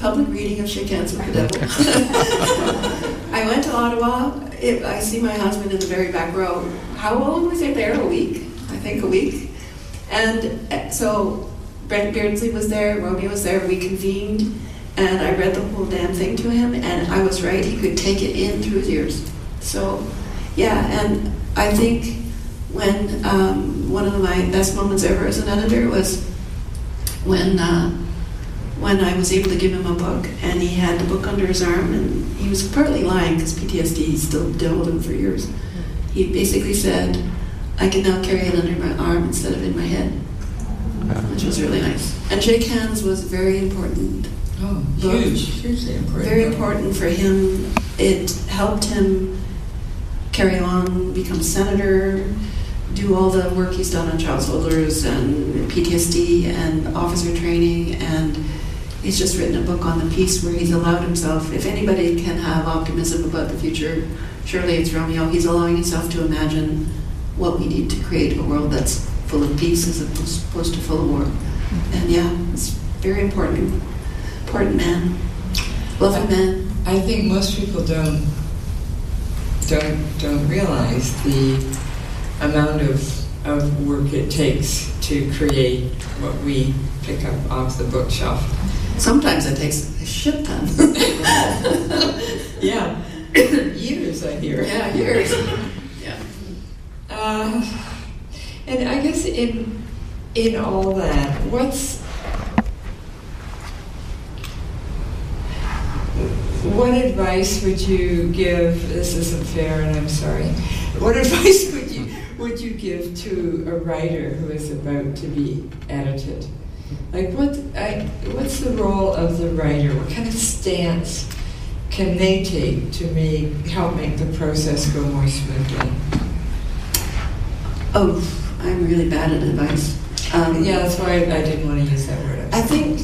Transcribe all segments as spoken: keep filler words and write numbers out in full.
public reading of Shake Hands with the Devil. I went to Ottawa. It, I see my husband in the very back row. How long was I there? A week? I think a week. And so Brent Beardsley was there, Romeo was there, we convened, and I read the whole damn thing to him, and I was right, he could take it in through his ears. So, yeah, and I think when um, one of my best moments ever as an editor was when uh, when I was able to give him a book, and he had the book under his arm, and he was partly lying because P T S D still dealt with him for years. He basically said, I can now carry it under my arm instead of in my head, which was really nice. And Shake Hands was very important. Oh, book. huge, hugely important. Very important for him. It helped him carry on, become senator, do all the work he's done on child soldiers and P T S D and officer training, and he's just written a book on the peace where he's allowed himself, if anybody can have optimism about the future, surely it's Romeo. He's allowing himself to imagine what we need to create a world that's full of peace as opposed to full of war. And yeah, it's very important. Important man. Loving man. I think most people don't don't don't realize the amount of, of work it takes to create what we pick up off the bookshelf. Sometimes it takes a shit ton. Yeah. Years, I hear. Yeah, years. Yeah. Uh, and I guess in in all that, what's what advice would you give? This isn't fair, and I'm sorry. What advice would you would you give to a writer who is about to be edited? Like, what? I, what's the role of the writer? What kind of stance can they take to make help make the process go more smoothly? Oh, I'm really bad at advice. Um, yeah, that's why I, I didn't want to use that word. I think,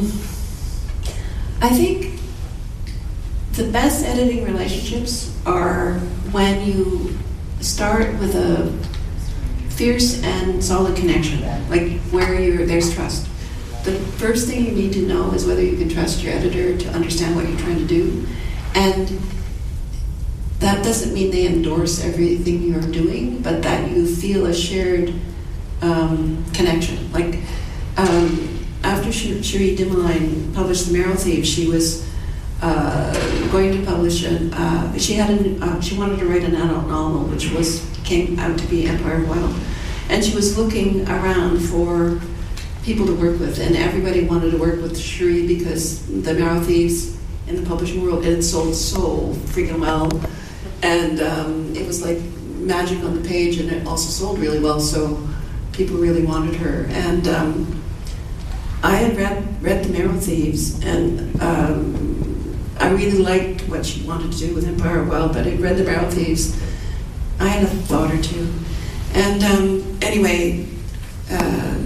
I think the best editing relationships are when you start with a fierce and solid connection, like where you're, there's trust. The first thing you need to know is whether you can trust your editor to understand what you're trying to do, and that doesn't mean they endorse everything you're doing, but that you feel a shared um, connection. Like um, after Cherie Dimaline published The Marrow Thieves, she was uh, going to publish a. Uh, she had a. Uh, she wanted to write an adult novel, which was came out to be Empire of Wild, and she was looking around for people to work with, and everybody wanted to work with Cherie because The Marrow Thieves in the publishing world, it had sold so freaking well, and um, it was like magic on the page, and it also sold really well, so people really wanted her. And um, I had read, read The Marrow Thieves, and um, I really liked what she wanted to do with Empire of Wild, but I'd read The Marrow Thieves. I had a thought or two. And um, anyway, uh,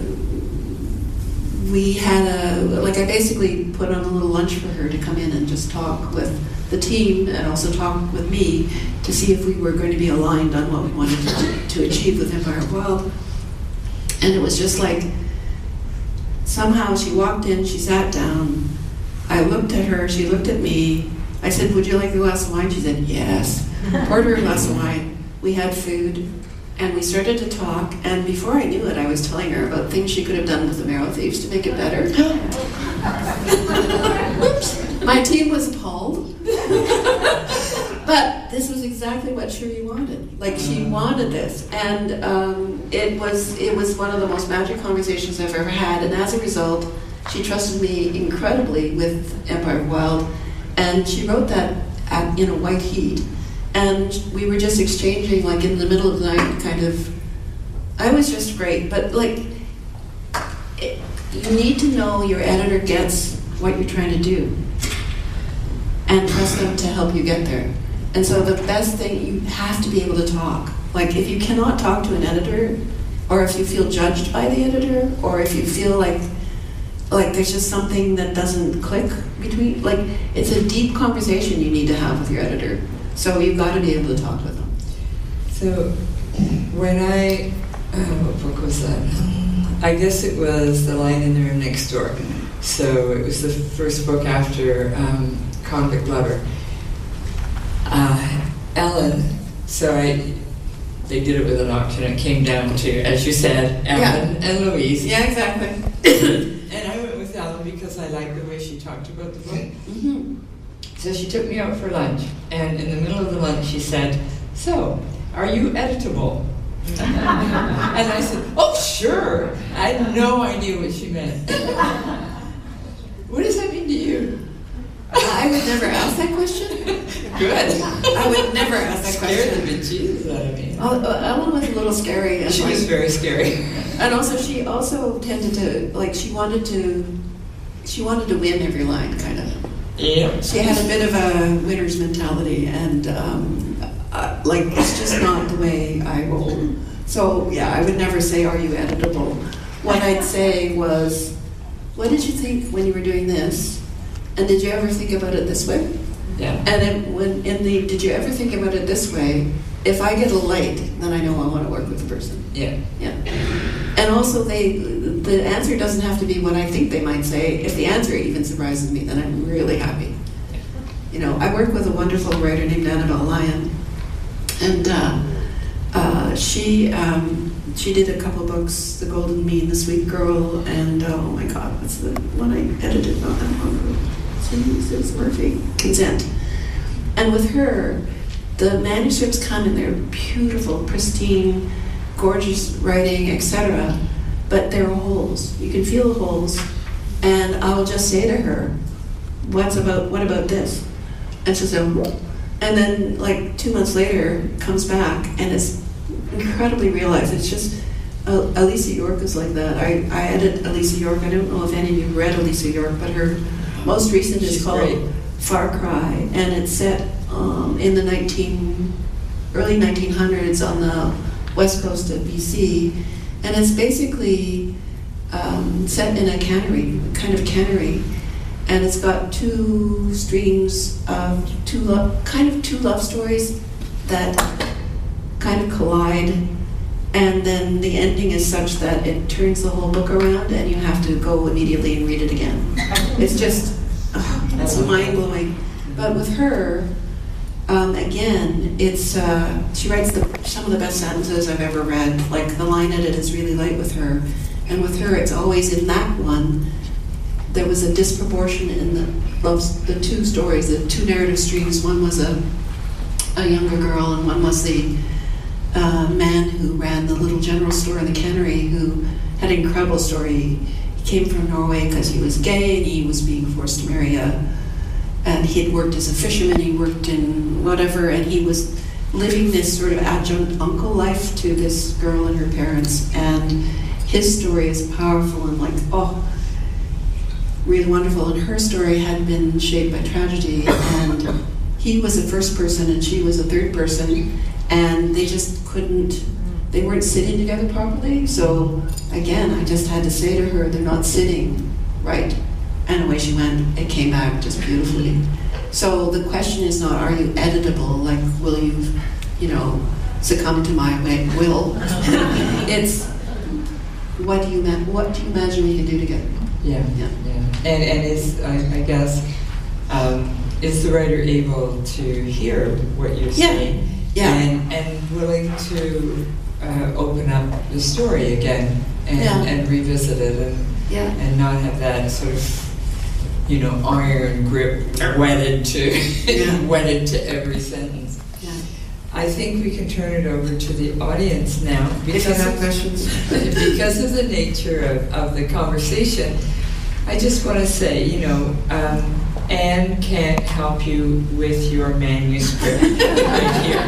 we had a, like I basically put on a little lunch for her to come in and just talk with the team and also talk with me to see if we were going to be aligned on what we wanted to, to achieve with Empire of Wild. And it was just like, somehow she walked in, she sat down, I looked at her, she looked at me, I said, would you like a glass of wine? She said, yes. Poured her a glass of wine, we had food, and we started to talk, and before I knew it, I was telling her about things she could have done with The Marrow Thieves to make it better. Oops. My team was appalled. But this was exactly what Cherie wanted. Like, she wanted this. And um, it was it was one of the most magic conversations I've ever had, and as a result, she trusted me incredibly with Empire of Wild, and she wrote that at, in a white heat. And we were just exchanging, like, in the middle of the night, kind of. I was just great, but, like, it, you need to know your editor gets what you're trying to do and trust them to help you get there. And so the best thing, you have to be able to talk. Like, if you cannot talk to an editor, or if you feel judged by the editor, or if you feel like like there's just something that doesn't click between, like, it's a deep conversation you need to have with your editor. So you've got to be able to talk with them. So when I, oh, what book was that? I guess it was The Lion in the Room Next Door. So it was the first book after um, Convict Lover. Uh, Ellen, so I, they did it with an auction. It came down to, as you said, Ellen yeah. and Louise. Yeah, exactly. And I went with Ellen because I liked the way she talked about the book. Mm-hmm. So she took me out for lunch, and in the middle of the lunch she said, "So, are you editable?" And I said, "Oh, sure." I had no idea what she meant. What does that mean to you? I would never ask that question. Good. I would never ask that question. Scared the bejesus out of me. Uh, Ellen was a little scary. And she like, was very scary. And also, she also tended to, like, she wanted to, she wanted to win every line, kind of. Yeah. She had a bit of a winner's mentality, and, um, uh, like, it's just not the way I roll. So, yeah, I would never say, "Are you editable?" What I'd say was, "What did you think when you were doing this? And did you ever think about it this way?" Yeah. And then when in the "did you ever think about it this way?" if I get a light, then I know I want to work with the person. Yeah. Yeah. And also, they the answer doesn't have to be what I think they might say. If the answer even surprises me, then I'm really happy. You know, I work with a wonderful writer named Annabelle Lyon, and uh, uh, she um, she did a couple books, The Golden Mean, The Sweet Girl, and uh, oh my God, what's the one I edited not that long ago? Jesus Murphy, Consent. And with her, the manuscripts come in their beautiful, pristine, gorgeous writing, et cetera. But there are holes. You can feel the holes, and I'll just say to her, "What's about? What about this?" And she'll say, and then like two months later, comes back, and it's incredibly realized. It's just uh, Alicia York is like that. I I edit Alicia York. I don't know if any of you read Alicia York, but her most recent is She's called great. Far Cry, and it's set um, in the nineteen early nineteen hundreds on the west coast of B C, and it's basically um, set in a cannery, kind of cannery, and it's got two streams of two lo- kind of two love stories that kind of collide, and then the ending is such that it turns the whole book around, and you have to go immediately and read it again. It's just oh, it's mind-blowing. But with her, um, again, it's uh, she writes the, some of the best sentences I've ever read. Like the line edit is really light with her, and with her, it's always in that one. There was a disproportion in the loves, the two stories, the two narrative streams. One was a a younger girl, and one was the uh, man who ran the little general store in the cannery, who had an incredible story. He came from Norway because he was gay, and he was being forced to marry a. And he had worked as a fisherman. He worked in whatever, and he was living this sort of adjunct uncle life to this girl and her parents. And his story is powerful and like oh. really wonderful, and her story had been shaped by tragedy, and he was the first person and she was a third person, and they just couldn't, they weren't sitting together properly. So again, I just had to say to her, they're not sitting right, and away she went. It came back just beautifully. So the question is not, are you editable, like will you, you know, succumb to my way, will. It's what do you ma- what do you imagine we can do together? Yeah, Yeah. yeah. And and is I, I guess um, is the writer able to hear what you're Yeah. saying? Yeah. And and willing to uh, open up the story again and, Yeah. and revisit it and Yeah. and not have that sort of you know iron grip wedded to Yeah. wedded to every sentence. Yeah. I think we can turn it over to the audience now. If you have of- questions. because of the nature of, of the conversation, I just want to say, you know, um, Anne can't help you with your manuscript right here.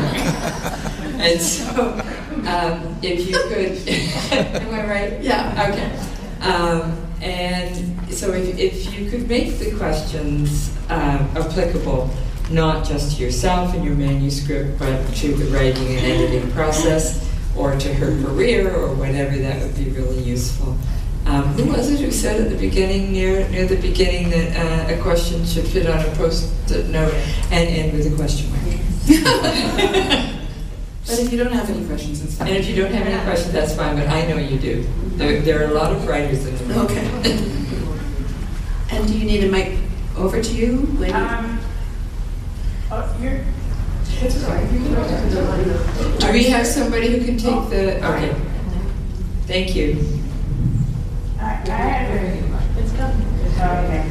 And so, um, if you could, am I right? Yeah. Okay. Um, and so if, if you could make the questions uh, applicable, not just to yourself and your manuscript, but to the writing and editing process, or to her career, or whatever, that would be really useful. Um, who was it who said at the beginning, near near the beginning, that uh, a question should fit on a post-it note and end with a question mark? But if you don't have any questions, it's fine. And if you don't have any questions, that's fine, but I know you do. There, there are a lot of writers in the room. Okay. And do you need a mic over to you? When Um, oh, you're, Do we have somebody who can take the, okay. Thank you. I, I had a, it's coming. Okay.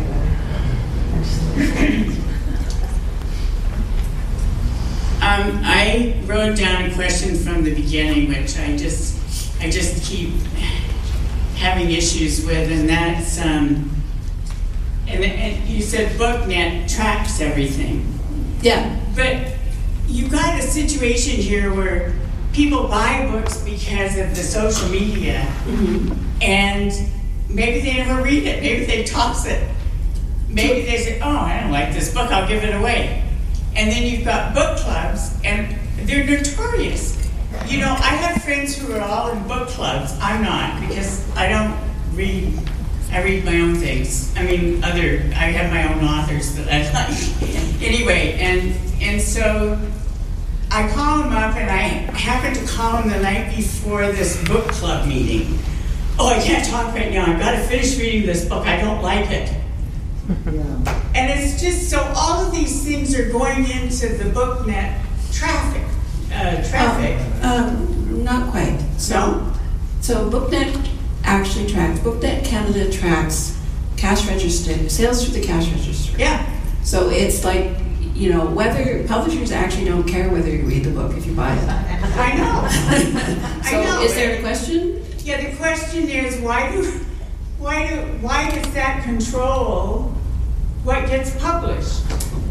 Um, I wrote down a question from the beginning, which I just, I just keep having issues with, and that's, um, and, and you said BookNet tracks everything. yeah, But you've got a situation here where people buy books because of the social media, mm-hmm. and maybe they never read it, maybe they toss it. Maybe they say, oh, I don't like this book, I'll give it away. And then you've got book clubs, and they're notorious. You know, I have friends who are all in book clubs. I'm not, because I don't read, I read my own things. I mean, other, I have my own authors that I like. Anyway, and and so I call them up, and I happened to call them the night before this book club meeting. Oh, I can't talk right now. I've got to finish reading this book. I don't like it. Yeah. And it's just, so all of these things are going into the BookNet traffic. Uh, traffic. Um, um, not quite. So, No? so BookNet actually tracks, BookNet Canada tracks cash register, sales through the cash register. Yeah. So it's like, you know, whether, publishers actually don't care whether you read the book if you buy it. I know. So I know. is there a question? Yeah, the question is, why do, why do, why does that control what gets published?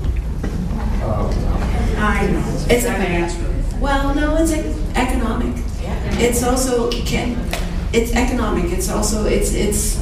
I know. It's That a- answer. Well, no, it's ec- economic. It's also, can, it's economic. It's also, it's, it's,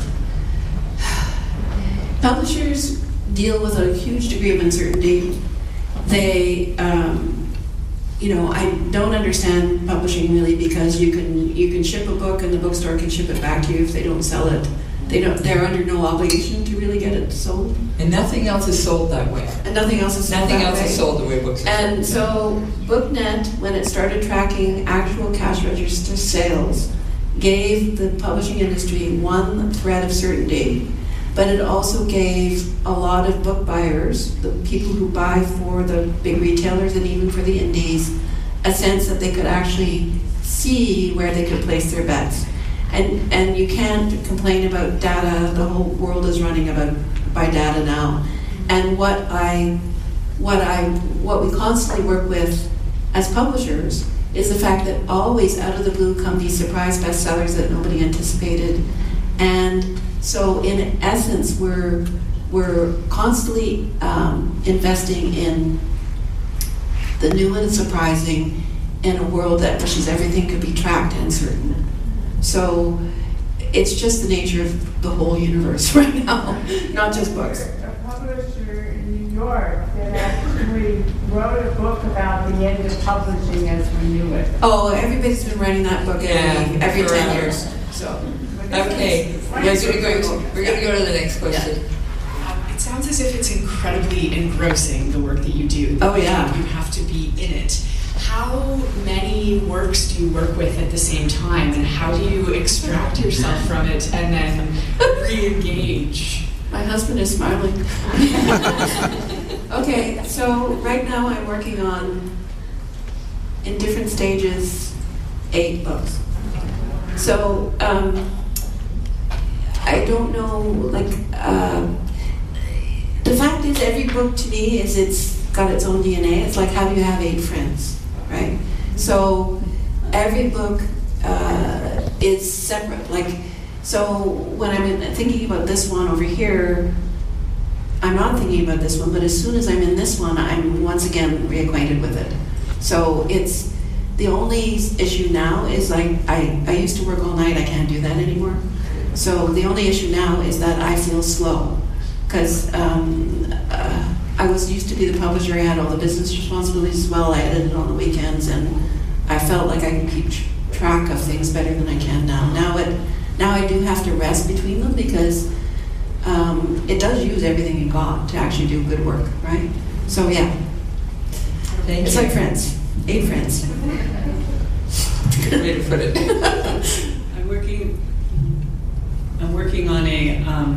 publishers deal with a huge degree of uncertainty. They, um, you know, I don't understand publishing really, because you can you can ship a book and the bookstore can ship it back to you if they don't sell it. They don't. They're under no obligation to really get it sold, And nothing else is sold that way. and nothing else is sold Nothing that else way. is sold the way books are sold. And so BookNet, when it started tracking actual cash register sales, gave the publishing industry one thread of certainty, but it also gave a lot of book buyers, the people who buy for the big retailers and even for the indies, a sense that they could actually see where they could place their bets. And and you can't complain about data. The whole world is running about by data now. And what I what I what we constantly work with as publishers is the fact that always out of the blue come these surprise bestsellers that nobody anticipated. And so in essence, we're we're constantly um, investing in the new and surprising in a world that wishes everything could be tracked and certain. So it's just the nature of the whole universe right now, not just books. A publisher in New York that actually wrote a book about the end of publishing as we knew it. Oh, everybody's been writing that book every, Yeah, every ten forever. years. So Okay, we're going to go, we're going to go to the next question. It sounds as if it's incredibly engrossing, the work that you do. Oh, yeah. You have to be in it. How many works do you work with at the same time, and how do you extract yourself from it and then re-engage? my husband is smiling. Okay, so right now I'm working on, in different stages, eight books. So um, I don't know, like, uh, the fact is every book to me is it's got its own D N A. It's like how do you have eight friends, right? So every book uh, is separate. Like, so when I'm in, thinking about this one over here, I'm not thinking about this one, but as soon as I'm in this one, I'm once again reacquainted with it. So it's, the only issue now is like, I, I used to work all night, I can't do that anymore. So the only issue now is that I feel slow. Because um, uh, I was used to be the publisher, I had all the business responsibilities as well, I edited on the weekends, and I felt like I could keep tr- track of things better than I can now. Now it, now I do have to rest between them because um, it does use everything you got to actually do good work, right? So yeah, Thank it's you. like friends, eight friends. Good way to put it. I'm working. I'm working on a um,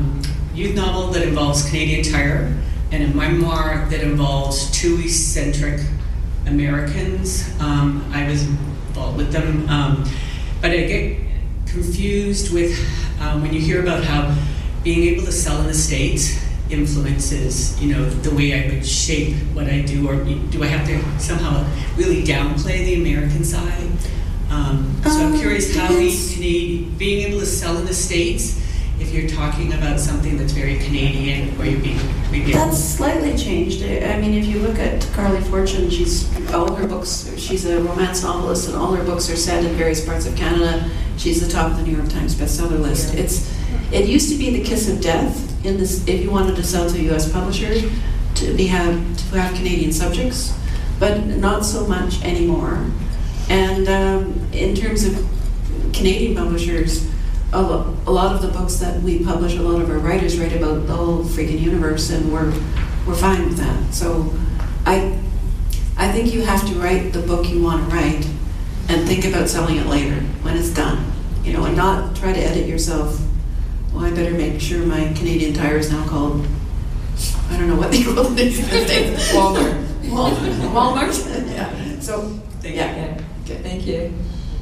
youth novel that involves Canadian Tire and a memoir that involves two eccentric Americans. Um, I was involved with them, um, but I get confused with um, when you hear about how being able to sell in the States influences, you know, the way I would shape what I do, or do I have to somehow really downplay the American side? Um, so I'm Um, curious how we depends. Canadian, being able to sell in the States, if you're talking about something that's very Canadian, or you're being maybe That's slightly changed. I I mean, if you look at Carly Fortune, she's all her books. She's a romance novelist, and all her books are set in various parts of Canada. She's the top of the New York Times bestseller list. It's it used to be the kiss of death in this. If you wanted to sell to a U S publisher, to be have to have Canadian subjects, but not so much anymore. And um, in terms of Canadian publishers, a, lo- a lot of the books that we publish, a lot of our writers write about the whole freaking universe, and we're we're fine with that. So I I think you have to write the book you want to write and think about selling it later when it's done, you know, and not try to edit yourself. Well, I better make sure my Canadian Tire is now called, I don't know what the equivalent is these days. Walmart. Walmart. Walmart. Yeah. So Thank yeah. Yeah. Okay. Thank you.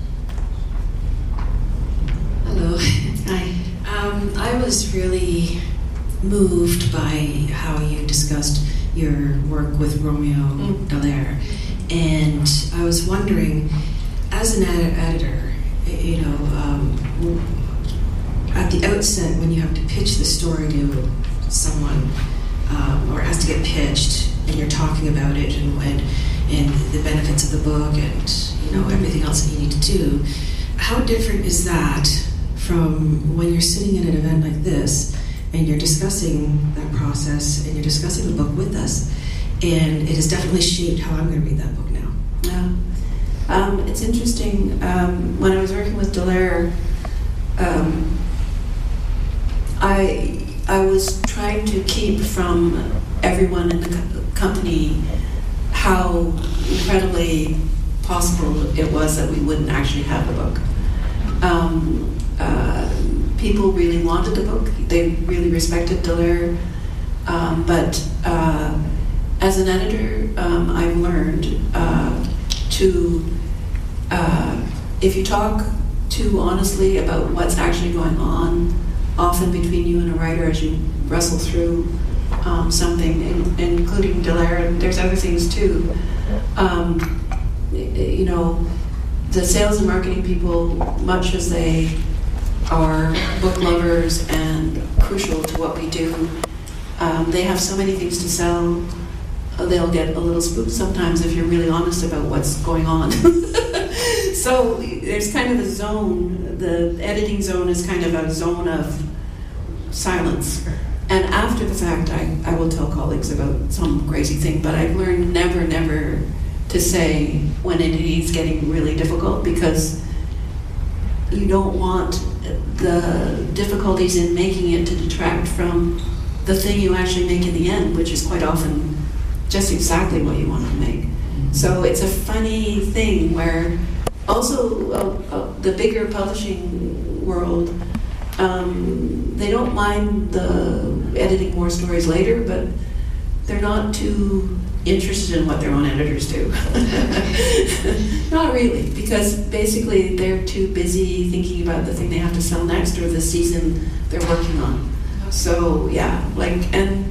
Hello. Hi. Um, I was really moved by how you discussed your work with Romeo Mm. Dallaire, and I was wondering, as an ed- editor, y- you know, um, w- at the outset when you have to pitch the story to someone, um, or it has to get pitched, and you're talking about it and, and and the benefits of the book and you know everything else that you need to do, how different is that from when you're sitting at an event like this and you're discussing that process and you're discussing the book with us, and it has definitely shaped how I'm going to read that book now. Yeah. Um, it's interesting. Um, when I was working with Dallaire, um, I I was trying to keep from everyone in the co- company how incredibly possible it was that we wouldn't actually have a book. Um, uh, people really wanted the book. They really respected Dallaire. Um, but uh, as an editor, um, I've learned uh, to, uh, if you talk too honestly about what's actually going on, often between you and a writer as you wrestle through um, something, in, including Dallaire, and there's other things too. Um, you know, the sales and marketing people, much as they are book lovers and crucial to what we do, um, they have so many things to sell. Uh, they'll get a little spooked sometimes if you're really honest about what's going on. So there's kind of a zone, the editing zone is kind of a zone of silence. And after the fact, I, I will tell colleagues about some crazy thing, but I've learned never, never to say when it is getting really difficult, because you don't want the difficulties in making it to detract from the thing you actually make in the end, which is quite often just exactly what you want to make. So it's a funny thing where also uh, uh, the bigger publishing world, um, they don't mind the editing more stories later, but they're not too interested in what their own editors do. Not really, because basically they're too busy thinking about the thing they have to sell next or the season they're working on. So yeah, like, and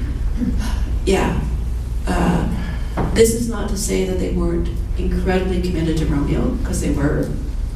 yeah, uh, this is not to say that they weren't incredibly committed to Romeo, because they were.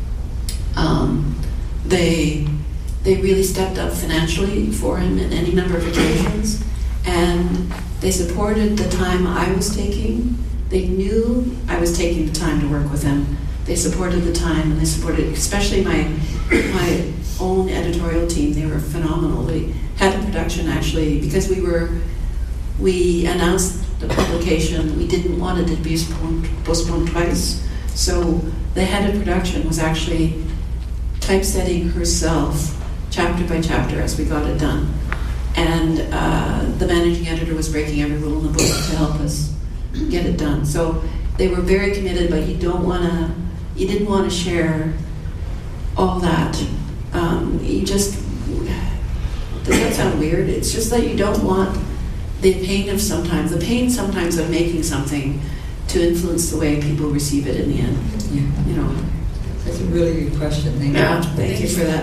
Um, they they really stepped up financially for him in any number of occasions, and they supported the time I was taking. They knew I was taking the time to work with them. They supported the time, and they supported, especially my my own editorial team. They were phenomenal. They had a production actually, because we were we announced the publication. We didn't want it to be postponed, postponed twice. So the head of production was actually typesetting herself chapter by chapter as we got it done. And uh, the managing editor was breaking every rule in the book to help us get it done. So they were very committed, but you don't want to, you didn't want to share all that. Um, you just, Does that sound weird? It's just that you don't want the pain of sometimes, the pain sometimes of making something to influence the way people receive it in the end. Yeah. You know. That's a really good question. Thank you. Yeah, thank you for that.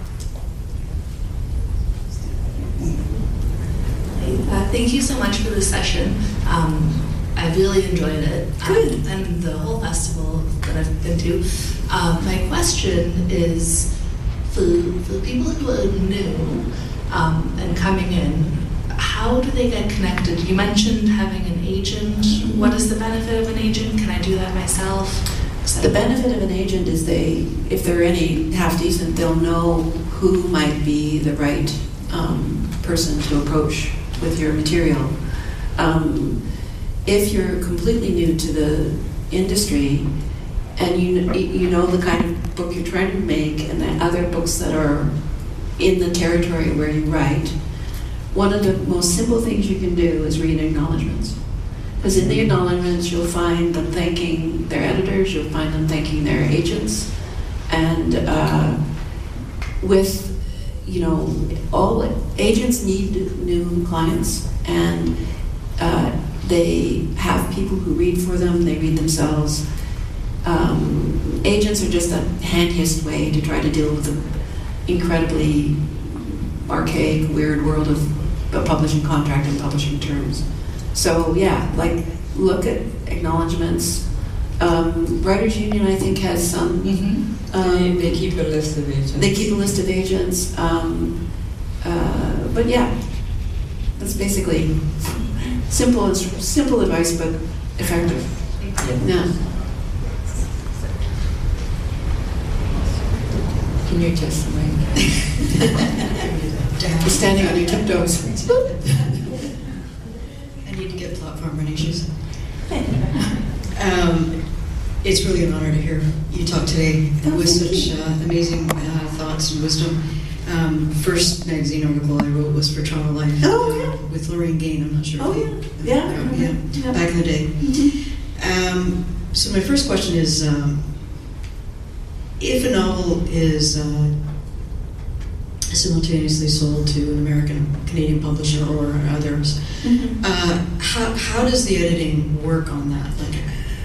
Uh, thank you so much for this session. Um, I really enjoyed it. Good. Um, and the whole festival that I've been to. Um, my question is, for, for the people who are new um, and coming in, how do they get connected? You mentioned having an agent. What is the benefit of an agent? Can I do that myself? The benefit of an agent is they, if they're any half decent, they'll know who might be the right um, person to approach with your material. Um, if you're completely new to the industry and you you know the kind of book you're trying to make and the other books that are in the territory where you write, one of the most simple things you can do is read acknowledgments. Because in the acknowledgments, you'll find them thanking their editors, you'll find them thanking their agents, and uh, with, you know, all agents need new clients, and uh, they have people who read for them, they read themselves. Um, agents are just the handiest way to try to deal with the incredibly archaic, weird world of a publishing contract and publishing terms. So yeah, like look at acknowledgments. Um, Writers Union, I think, has some. Mm-hmm. Um, they, they keep a list of agents. They keep a list of agents. Um, uh, but yeah, that's basically simple. Simple advice, but effective. Yeah. Yeah. Can you adjust the mic? You're standing on your tiptoes. I need to get platform running shoes. Um, it's really an honor to hear you talk today Oh, with thank such you. uh, amazing uh, thoughts and wisdom. Um, first magazine article I wrote was for Toronto Life. Oh, uh, yeah. with Lorraine Gain. I'm not sure. Oh, if yeah. you, Yeah, I uh, remember. yeah, Yeah. back in the day. Mm-hmm. Um, so my first question is, um, if a novel is uh, simultaneously sold to an American, Canadian publisher or others, Mm-hmm. uh, how, how does the editing work on that? Like,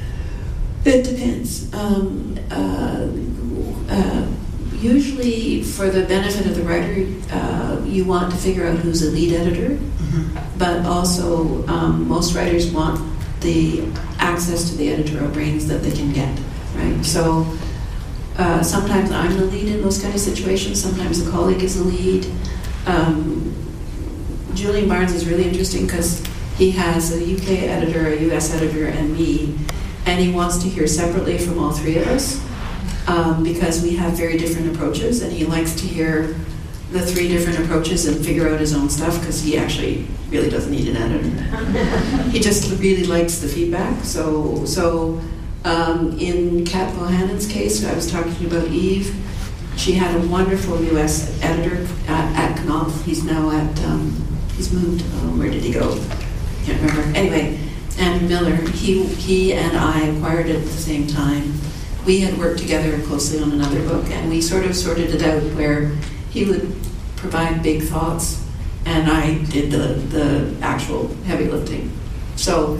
It depends. Um, uh, uh, usually, for the benefit of the writer, uh, you want to figure out who's a lead editor, mm-hmm. but also um, most writers want the access to the editorial brains that they can get, right? So uh, sometimes I'm the lead in those kind of situations. Sometimes a colleague is the lead. Um, Julian Barnes is really interesting because he has a U K editor, a U S editor, and me, and he wants to hear separately from all three of us um, because we have very different approaches, and he likes to hear the three different approaches and figure out his own stuff because he actually really doesn't need an editor. He just really likes the feedback. So, so um, in Kat Bohannon's case, I was talking to you about Eve. She had a wonderful U S editor at, at Knopf. He's now at, um, he's moved, oh, where did he go? Can't remember. Anyway, Andrew Miller, he, he and I acquired it at the same time. We had worked together closely on another book, and we sort of sorted it out where he would provide big thoughts, and I did the, the actual heavy lifting. So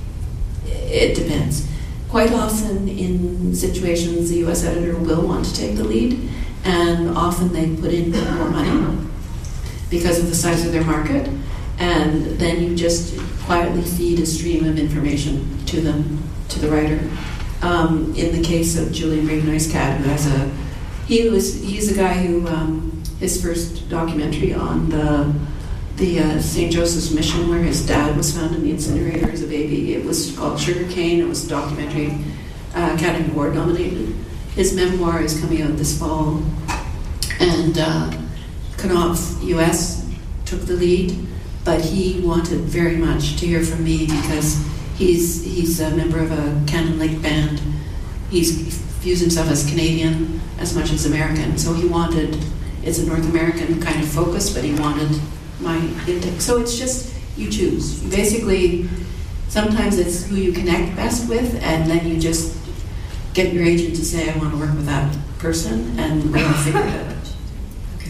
it depends. Quite often in situations, the U S editor will want to take the lead, and often they put in more money because of the size of their market, and then you just quietly feed a stream of information to them, to the writer. Um, in the case of Julian Brave-Neuskat, who has a, he was, he's a guy who, um, his first documentary on the the uh, Saint Joseph's Mission, where his dad was found in the incinerator as a baby. It was called Sugar Cane. It was a documentary, uh, Academy Award nominated. His memoir is coming out this fall, and uh, Knopf U S took the lead, but he wanted very much to hear from me because he's he's a member of a Cannon Lake band. He's, he views himself as Canadian as much as American, so he wanted, it's a North American kind of focus, but he wanted my intake. So it's just, you choose. Basically, sometimes it's who you connect best with, and then you just get your agent to say, I want to work with that person, and we'll figure it out. Okay.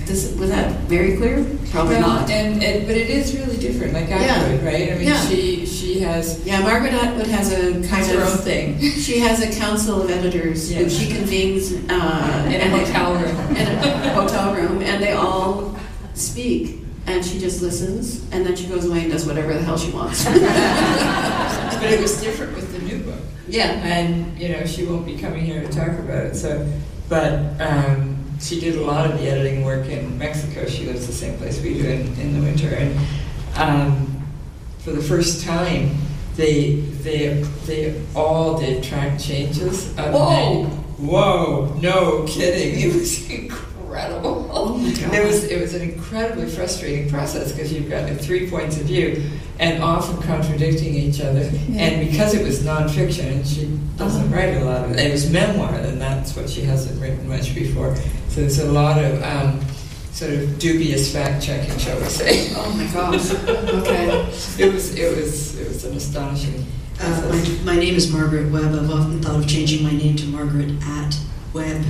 This, was that very clear? Probably Well, not. And, and but it is really different, like Yeah. Atwood, right? I mean, Yeah. she she has Yeah, Margaret Atwood has a kind has her own of, thing she has a council of editors who Yes. she convenes uh, in a and they- hotel room. in a hotel room, and they all speak, and she just listens, and then she goes away and does whatever the hell she wants. But it was different with the new book. Yeah. And, you know, she won't be coming here to talk about it. So, but um, she did a lot of the editing work in Mexico. She lives the same place we do in, in the winter. And um, for the first time, they they they all did track changes. Of Whoa! Whoa! No kidding! It was incredible. Oh my God. It was it was an incredibly frustrating process because you've got three points of view and often contradicting each other. Yeah. And because it was nonfiction, and she doesn't Uh-huh. write a lot of it. It was memoir, and that's what she hasn't written much before. So there's a lot of um, sort of dubious fact checking, shall we say? Oh my gosh. Okay. It was it was it was an astonishing Uh, process. my, my name is Margaret Webb. I've often thought of changing my name to Margaret at Webb.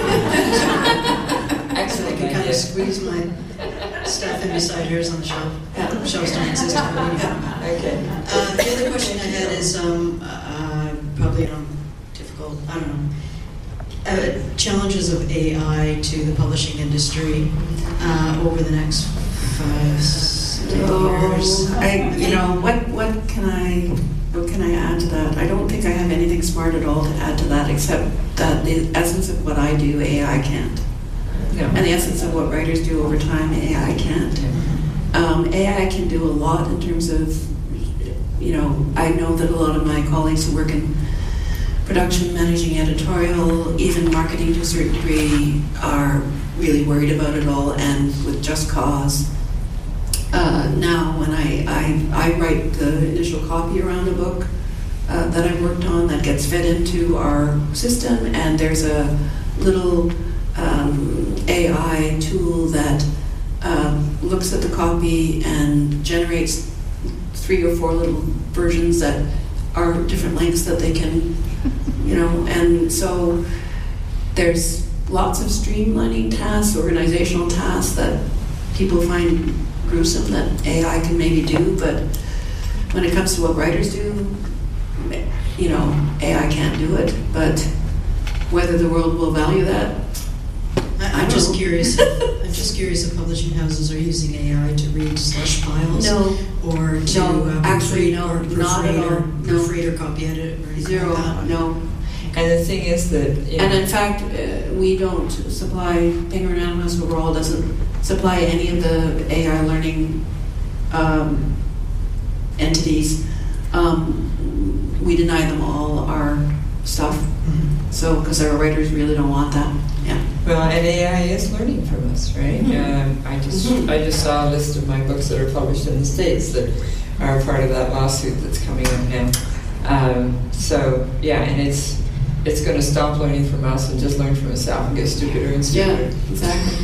So I can kind of squeeze my stuff in beside hers on the shelf. Yeah. Shelves don't exist. But yeah. Okay. Uh, the other question I had is um, uh, probably um, difficult, I don't know, uh, challenges of A I to the publishing industry uh, over the next five, six years. Oh, I, you know, what, what can I, what can I add to that? I don't think I have anything smart at all to add to that, except that the essence of what I do, A I can't. No. And the essence of what writers do over time, A I can't. Um, A I can do a lot in terms of, you know, I know that a lot of my colleagues who work in production, managing editorial, even marketing to a certain degree, are really worried about it all, and with just cause. Uh, now, when I, I, I write the initial copy around a book uh, that I've worked on that gets fed into our system, and there's a little um, A I tool that um, looks at the copy and generates three or four little versions that are different lengths that they can, you know, and so there's lots of streamlining tasks, organizational tasks that people find gruesome that A I can maybe do, but when it comes to what writers do, you know, A I can't do it, but whether the world will value that, I- I'm just curious. If, I'm just curious if publishing houses are using A I to read slush files, No. or to No, uh, actually, proofread no, or not at proofread or all. No. proofread or copy edit or anything zero, like that. no. And the thing is that, you know, And in fact, uh, we don't supply, Penguin Random House overall doesn't supply any of the A I learning um, entities. Um, we deny them all our stuff. Mm-hmm. So, because our writers really don't want that. Yeah. well, and A I is learning from us, right? Mhm. Um, I just Mhm. I just saw a list of my books that are published in the States that are part of that lawsuit that's coming up now. Um, so yeah, and it's it's going to stop learning from us and just learn from itself and get stupider and Yeah, stupider. exactly.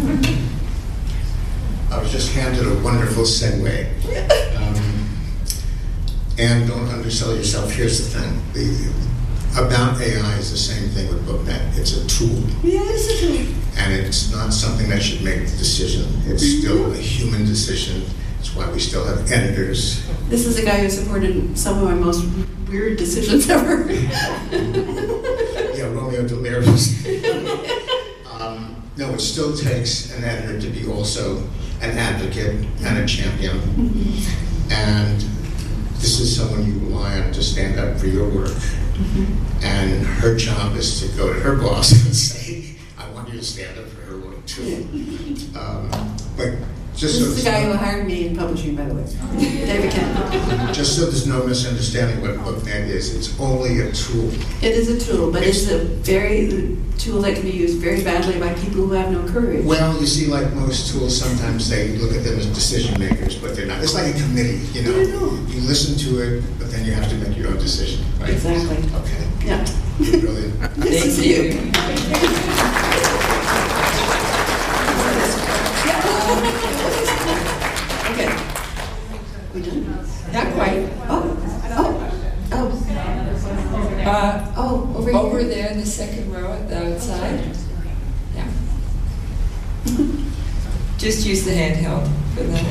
I was just handed a wonderful segue. Um, and don't undersell yourself. Here's the thing. The, about A I is the same thing with BookNet. It's a tool. Yeah, it's a tool. And it's not something that should make the decision. It's still a human decision. It's why we still have editors. This is a guy who supported some of my most weird decisions ever. Yeah, Romeo Delirious. um, no, it still takes an editor to be also an advocate and a champion. And this is someone you rely on to stand up for your work. And her job is to go to her boss and say, I want you to stand up for her work too. Um, but just This so is the guy who hired me in publishing, by the way. David Kent. just so there's no misunderstanding what BookNet is, it's only a tool. It is a tool, but it's a very a tool that can be used very badly by people who have no courage. Well, you see, like most tools, sometimes they look at them as decision makers, but they're not. It's like a committee, you know. I know. You listen to it, but then you have to make your own decision, right? Exactly. Okay. Yeah. Brilliant. This is Thank you. Okay. We done? Not quite. Oh, oh, oh, Uh, oh, over here. over there in the second row at the outside. Yeah. just use the handheld for that.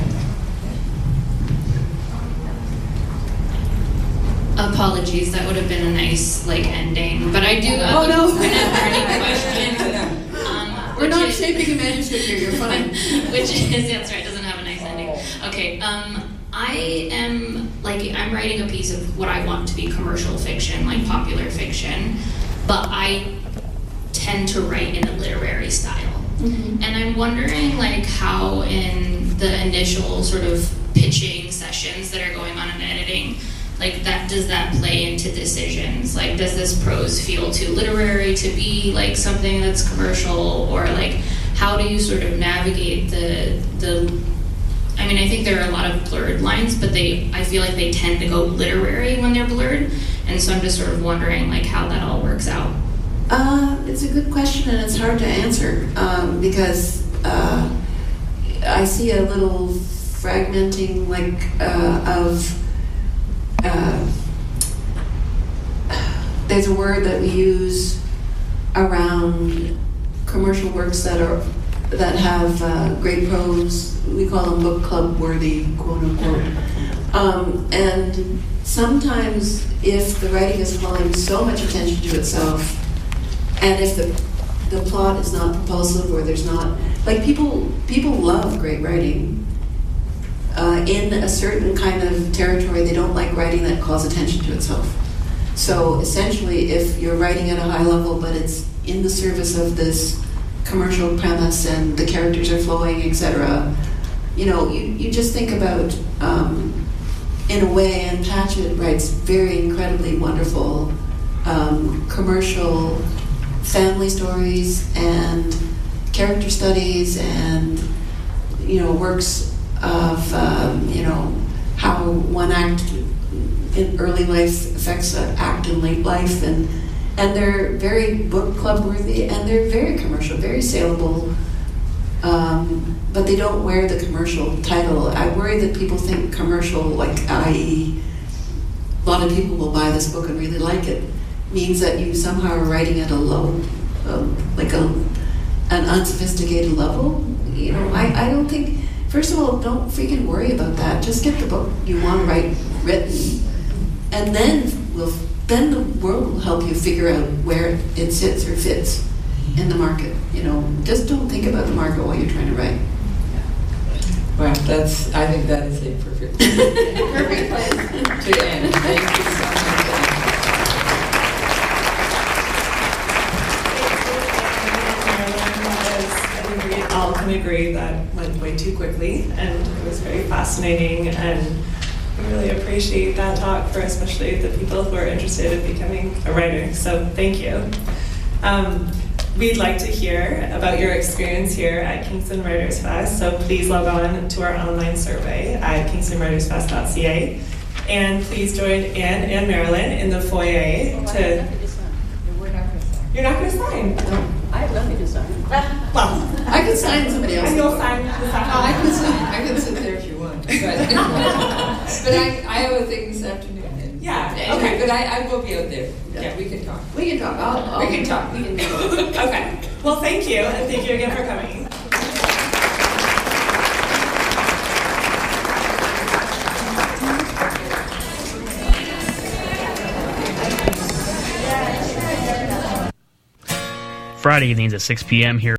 Apologies, that would have been a nice like ending, but I do have Oh, no. a burning question. Um, We're which not is- shaping a manuscript here, you're fine. Which is, that's right, it doesn't have a nice ending. Okay, um, I am, like, I'm writing a piece of what I want to be commercial fiction, like popular fiction, but I tend to write in a literary style. Mm-hmm. And I'm wondering, like, how in the initial sort of pitching sessions that are going on in editing, like, that does that play into decisions? Like, does this prose feel too literary to be, like, something that's commercial? Or, like, how do you sort of navigate the, the I mean, I think there are a lot of blurred lines, but they, I feel like they tend to go literary when they're blurred. And so I'm just sort of wondering, like, how that all works out. Uh, it's a good question, and it's hard to answer um, because uh, I see a little fragmenting, like, uh, of. Uh, there's a word that we use around commercial works that are that have uh, great prose. We call them book club worthy, quote unquote. Um, and sometimes, if the writing is calling so much attention to itself, and if the the plot is not propulsive, or there's not, like, people people love great writing. Uh, in a certain kind of territory, they don't like writing that calls attention to itself. So essentially, if you're writing at a high level, but it's in the service of this commercial premise and the characters are flowing, et cetera, you know, you, you just think about, um, in a way, and Patchett writes very incredibly wonderful um, commercial family stories and character studies and, you know, works of, um, you know, how one act in early life affects an act in late life, and and they're very book club worthy, and they're very commercial, very saleable, um, but they don't wear the commercial title. I worry that people think commercial, like, that is, a lot of people will buy this book and really like it, means that you somehow are writing at a low, um, like a an unsophisticated level. You know, I, I don't think. First of all, don't freaking worry about that. Just get the book you want to write written, and then we'll then the world will help you figure out where it sits or fits in the market. You know, just don't think about the market while you're trying to write. Well, that's, I think that is a perfect perfect place to end. Thank you so much. We all can agree that went way too quickly, and it was very fascinating, and I really appreciate that talk for especially the people who are interested in becoming a writer, so thank you. Um, we'd like to hear about your experience here at Kingston Writers Fest, so please log on to our online survey at kingston writers fest dot c a, and please join Anne and Marilyn in the foyer to... You're not going to sign? No. I'd love you to sign. Well, I can sign somebody else. And you'll sign the Oh, I can sign. I can sit there if you want. But, but I, I have a thing this afternoon. And, Yeah, and- okay. But I, I will be out there. Yeah, we can talk. We can talk. I'll, I'll, We can talk. We can Okay. Well, thank you, and thank you again for coming. Friday evenings at six p.m. here.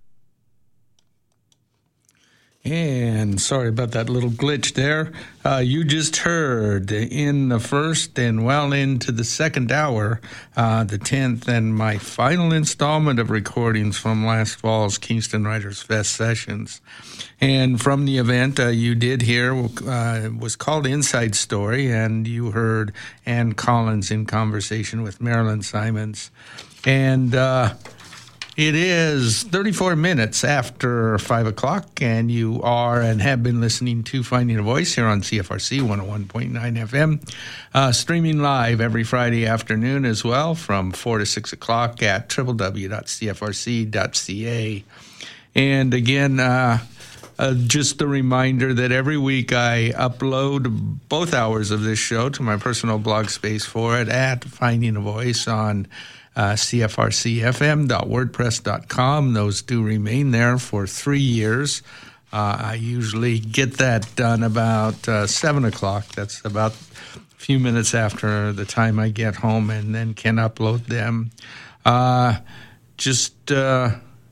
And sorry about that little glitch there. Uh, you just heard in the first and well into the second hour, uh, the tenth and my final installment of recordings from last fall's Kingston Writers Fest sessions. And from the event, uh, you did hear, uh, was called Inside Story, and you heard Ann Collins in conversation with Marilyn Simons. And uh, it is thirty-four minutes after five o'clock, and you are and have been listening to Finding a Voice here on C F R C one oh one point nine F M, uh, streaming live every Friday afternoon as well from four to six o'clock at w w w dot c f r c dot c a. And again, uh, uh, just a reminder that every week I upload both hours of this show to my personal blog space for it at Finding a Voice on Uh, c f r c f m dot wordpress dot com. Those do remain there for three years. Uh, I usually get that done about uh, seven o'clock. That's about a few minutes after the time I get home, and then can upload them. Uh, just uh,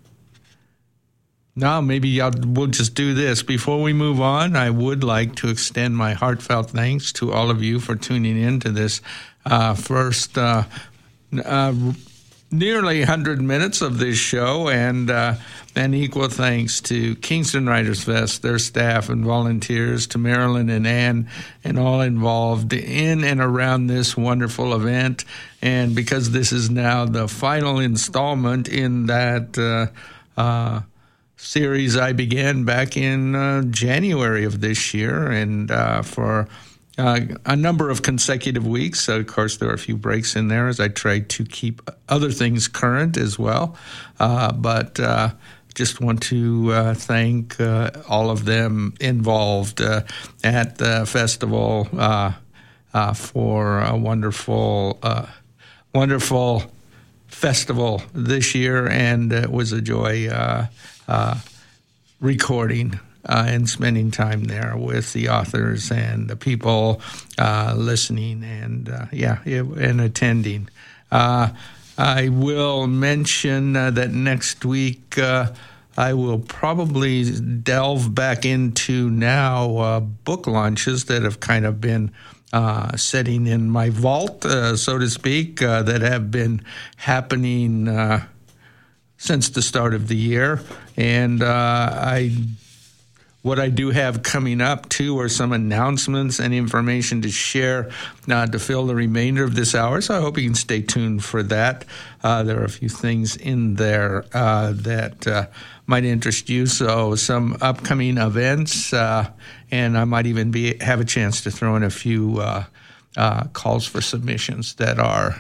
now, maybe I'll, we'll just do this. Before we move on, I would like to extend my heartfelt thanks to all of you for tuning in to this uh, first uh, uh, nearly one hundred minutes of this show, and uh, and equal thanks to Kingston Writers Fest, their staff and volunteers, to Marilyn and Ann, and all involved in and around this wonderful event. And because this is now the final installment in that uh, uh, series I began back in uh, January of this year, and uh, for Uh, a number of consecutive weeks. Of course, there are a few breaks in there as I tried to keep other things current as well. Uh, but uh, just want to uh, thank uh, all of them involved uh, at the festival uh, uh, for a wonderful, uh, wonderful festival this year. And it was a joy uh, uh, recording Uh, and spending time there with the authors and the people uh, listening and, uh, yeah, and attending. Uh, I will mention uh, that next week uh, I will probably delve back into now uh, book launches that have kind of been uh, sitting in my vault, uh, so to speak, uh, that have been happening uh, since the start of the year. And uh, I What I do have coming up, too, are some announcements and information to share uh, to fill the remainder of this hour, so I hope you can stay tuned for that. Uh, there are a few things in there uh, that uh, might interest you, so some upcoming events, uh, and I might even be have a chance to throw in a few uh, uh, calls for submissions that are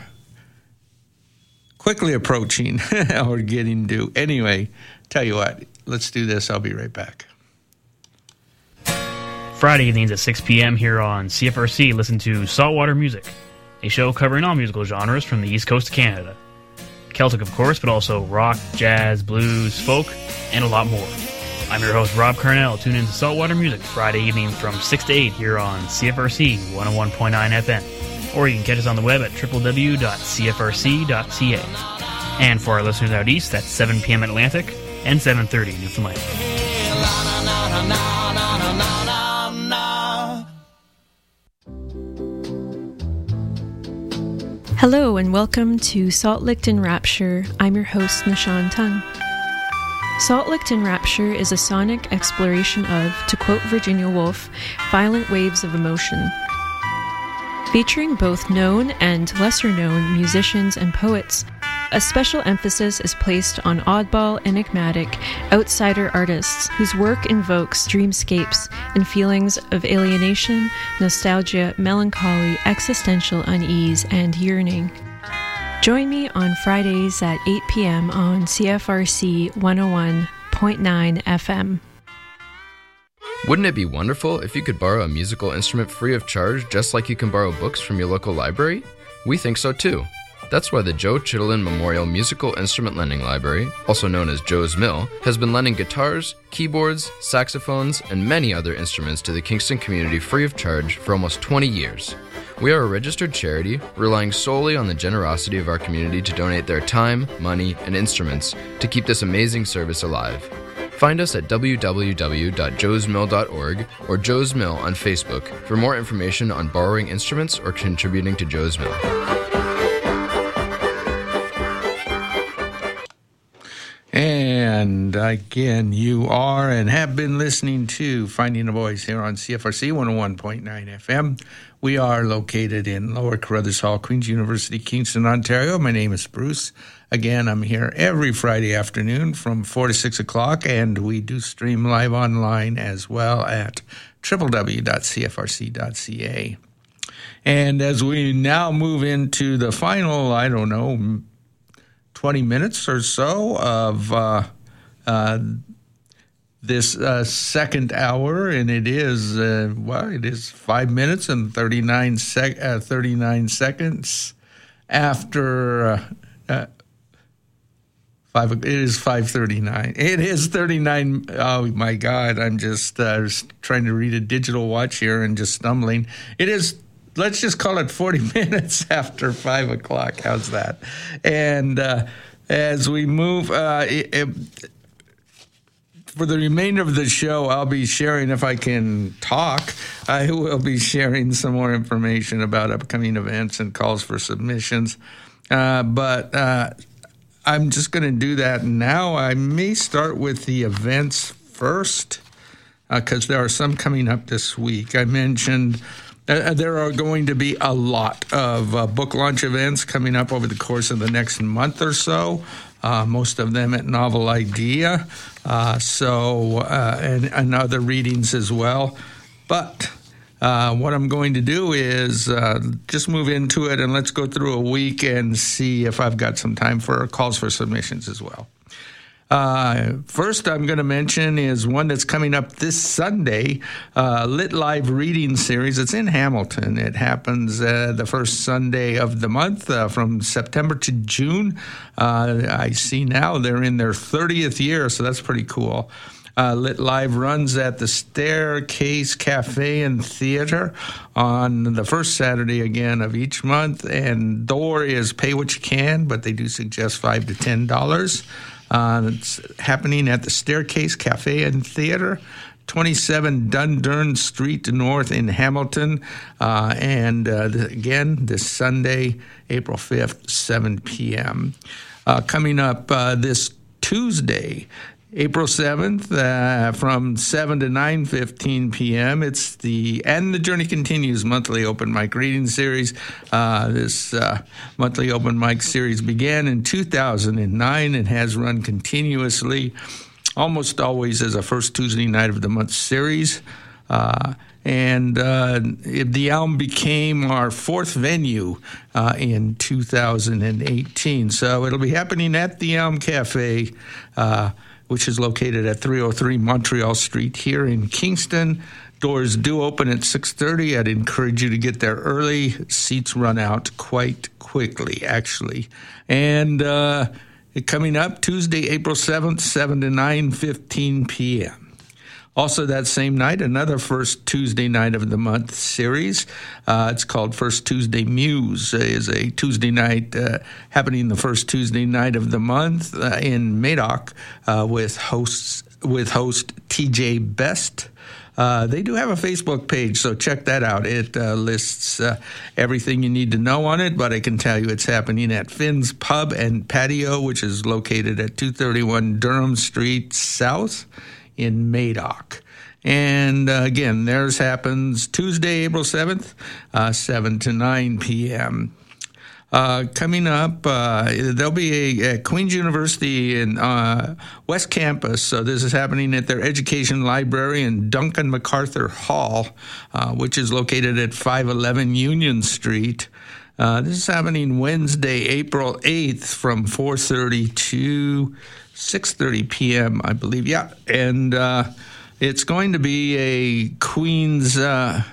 quickly approaching or getting due. Anyway, tell you what, let's do this. I'll be right back. Friday evenings at six p.m. here on C F R C, listen to Saltwater Music, a show covering all musical genres from the East Coast of Canada. Celtic, of course, but also rock, jazz, blues, folk, and a lot more. I'm your host, Rob Carnell. Tune in to Saltwater Music Friday evening from six to eight here on C F R C one oh one point nine F M. Or you can catch us on the web at w w w dot c f r c dot c a. And for our listeners out east, that's seven p.m. Atlantic and seven thirty Newfoundland. Hello and welcome to Salt Licked in Rapture. I'm your host, Nishan Tung. Salt Licked in Rapture is a sonic exploration of, to quote Virginia Woolf, violent waves of emotion. Featuring both known and lesser-known musicians and poets, a special emphasis is placed on oddball, enigmatic, outsider artists whose work invokes dreamscapes and feelings of alienation, nostalgia, melancholy, existential unease, and yearning. Join me on Fridays at eight p.m. on C F R C one oh one point nine F M. Wouldn't it be wonderful if you could borrow a musical instrument free of charge, just like you can borrow books from your local library? We think so too. That's why the Joe Chittenden Memorial Musical Instrument Lending Library, also known as Joe's Mill, has been lending guitars, keyboards, saxophones, and many other instruments to the Kingston community free of charge for almost twenty years. We are a registered charity, relying solely on the generosity of our community to donate their time, money, and instruments to keep this amazing service alive. Find us at w w w dot joes mill dot org or Joe's Mill on Facebook for more information on borrowing instruments or contributing to Joe's Mill. And again, you are and have been listening to Finding a Voice here on C F R C one oh one point nine F M. We are located in Lower Carruthers Hall, Queen's University, Kingston, Ontario. My name is Bruce. Again, I'm here every Friday afternoon from four to six o'clock, and we do stream live online as well at w w w dot c f r c dot c a. And as we now move into the final, I don't know, twenty minutes or so of uh, uh, this uh, second hour, and it is, uh, well, it is five minutes and thirty-nine, sec- uh, thirty-nine seconds after uh, uh, Five. It is five thirty-nine. It is thirty-nine. Oh my God! I'm just uh, trying to read a digital watch here and just stumbling. It is. Let's just call it forty minutes after five o'clock. How's that? And uh, as we move, uh, it, it, for the remainder of the show, I'll be sharing, if I can talk, I will be sharing some more information about upcoming events and calls for submissions. Uh, but. Uh, I'm just going to do that now. I may start with the events first because uh, there are some coming up this week. I mentioned uh, there are going to be a lot of uh, book launch events coming up over the course of the next month or so, uh, most of them at Novel Idea, uh, so uh, and, and other readings as well. But Uh, what I'm going to do is uh, just move into it, and let's go through a week and see if I've got some time for calls for submissions as well. Uh, first, I'm going to mention is one that's coming up this Sunday, uh, Lit Live Reading Series. It's in Hamilton. It happens uh, the first Sunday of the month uh, from September to June. Uh, I see now they're in their thirtieth year, so that's pretty cool. Uh, Lit Live runs at the Staircase Cafe and Theater on the first Saturday again of each month, and door is pay what you can, but they do suggest five to ten dollars. Uh, it's happening at the Staircase Cafe and Theater, twenty-seven Dundurn Street North in Hamilton, uh, and uh, the, again this Sunday, April fifth, seven p.m. Uh, coming up uh, this Tuesday, April seventh, uh, from seven to nine fifteen p.m. It's the And the Journey Continues monthly open mic reading series. Uh, this uh, monthly open mic series began in two thousand nine and has run continuously, almost always as a first Tuesday night of the month series. Uh, and uh, it, the Elm became our fourth venue uh, in two thousand eighteen. So it'll be happening at the Elm Cafe, uh, which is located at three oh three Montreal Street here in Kingston. Doors do open at six thirty. I'd encourage you to get there early. Seats run out quite quickly, actually. And uh, coming up Tuesday, April seventh, seven to nine fifteen p.m. Also that same night, another First Tuesday Night of the Month series. Uh, it's called First Tuesday Muse. It is a Tuesday night uh, happening the first Tuesday night of the month uh, in Madoc uh, with hosts with host T J Best. Uh, they do have a Facebook page, so check that out. It uh, lists uh, everything you need to know on it, but I can tell you it's happening at Finn's Pub and Patio, which is located at two thirty-one Durham Street South in Madoc. And uh, again, theirs happens Tuesday, April seventh, uh, seven to nine p.m. Uh, coming up, uh, there'll be a, a Queen's University in uh, West Campus. So this is happening at their education library in Duncan MacArthur Hall, uh, which is located at five eleven Union Street. Uh, this is happening Wednesday, April eighth from four thirty to six thirty p.m., I believe. Yeah, and uh, it's going to be a Queen's uh,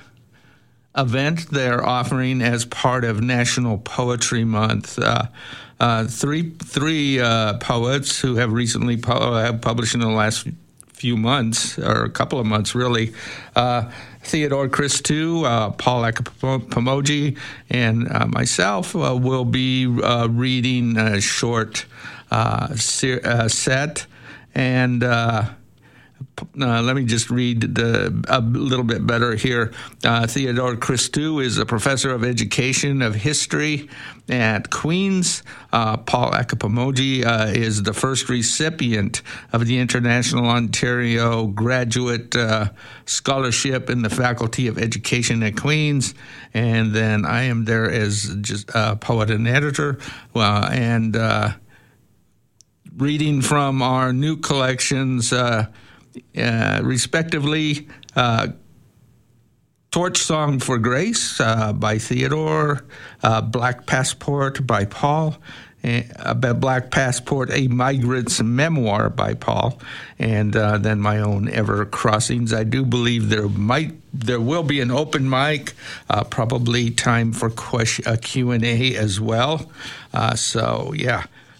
event they're offering as part of National Poetry Month. Uh, uh, three three uh, poets who have recently pu- have published in the last few months, or a couple of months, really. Uh, Theodore Christou, uh, Paul Akapamoji, and uh, myself uh, will be uh, reading a short uh, ser- uh, set. And uh, uh, let me just read the, a little bit better here. Uh, Theodore Christou is a professor of education of history at Queen's. Uh, Paul Akapamoji uh, is the first recipient of the International Ontario Graduate uh, Scholarship in the Faculty of Education at Queen's. And then I am there as just a poet and editor. Uh, and uh, reading from our new collections, uh, uh, respectively, uh, Torch Song for Grace uh, by Theodore, uh, Black Passport by Paul, uh, Black Passport, A Migrant's Memoir by Paul, and uh, then my own Ever Crossings. I do believe there might, there will be an open mic, uh, probably time for question, a Q and A as well. Uh, so, yeah.